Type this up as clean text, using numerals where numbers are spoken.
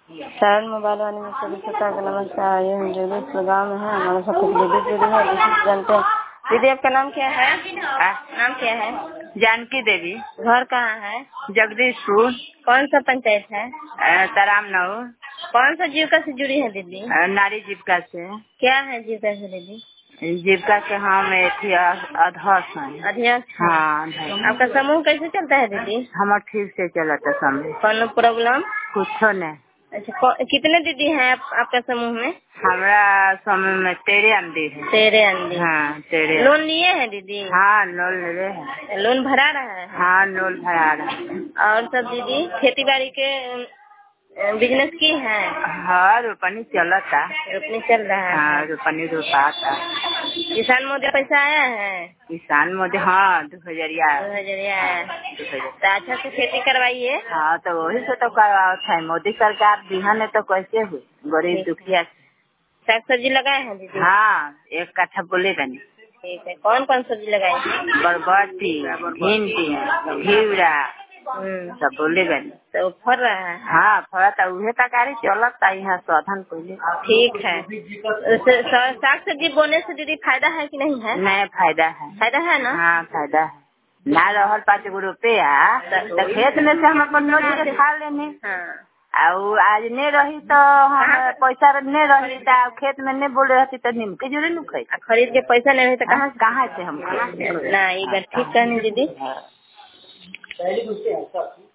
शरण मोबाइल वाले में सभी श्रोता का नमस्कार। ये हम जगदीश गाँव में है, हमारे साथ दीदी जुड़ी है, जिसे जानते हैं। दीदी आपका नाम क्या है? नाम क्या है? जानकी देवी। घर कहाँ है? जगदीशपुर। कौन सा पंचायत है? तराम नऊ। कौन सा जीविका से जुड़ी है दीदी? नारी जीविका से। क्या है जीविका से दीदी? जीविका के हम अध्यक्ष हैं। अध्यक्ष? हाँ। आपका समूह कैसे चलता है दीदी? हमारा ठीक से चलता समूह। कौन प्रॉब्लम? कुछ नहीं। अच्छा, कितने दीदी हैं आपका समूह में? हमारा समूह में 13 आदमी है। 13 आदमी? हाँ 13। लोन लिए हैं दीदी? हाँ लोन ले रहे हैं। लोन भरा रहा है? हाँ लोन भरा रहा है। और सब दीदी खेती बाड़ी के बिजनेस की है? हाँ रोपनी चलता। रोपनी चल रहा है? हाँ रोपनी रोपाता। किसान मोदी पैसा आया है? किसान मोदी हाँ 2000 आया। तो अच्छा से खेती करवाइए। हाँ तो वही से तो करवाओ है। मोदी सरकार बिहान है तो कैसे हुई गरीब दुखिया से। साग सब्जी लगाए हैं दीदी? हाँ 1 कट्ठा बोले बनी। ठीक है, कौन कौन सब्जी लगाए? बरबटी, भिंडी, घिवड़ा सब बोले बनी। तो फर रहा है? हाँ फरता उहे तकारी चलता यहाँ साधन पहले। ठीक है। साग सब्जी बोने से दीदी फायदा है कि नहीं है? नहीं फायदा है। फायदा है ना? हाँ फायदा है। ना रहल 5 गो रुपया तो खेत में से हम अपन नोच के खा लेने। और आज नहीं रही तो हम पैसा नहीं रही तो खेत में नहीं बोल रही तो नीम के जरूर नहीं खाई। खरीद के पैसा नहीं रही तो कहाँ से हम ना? ये बात ठीक कहनी दीदी।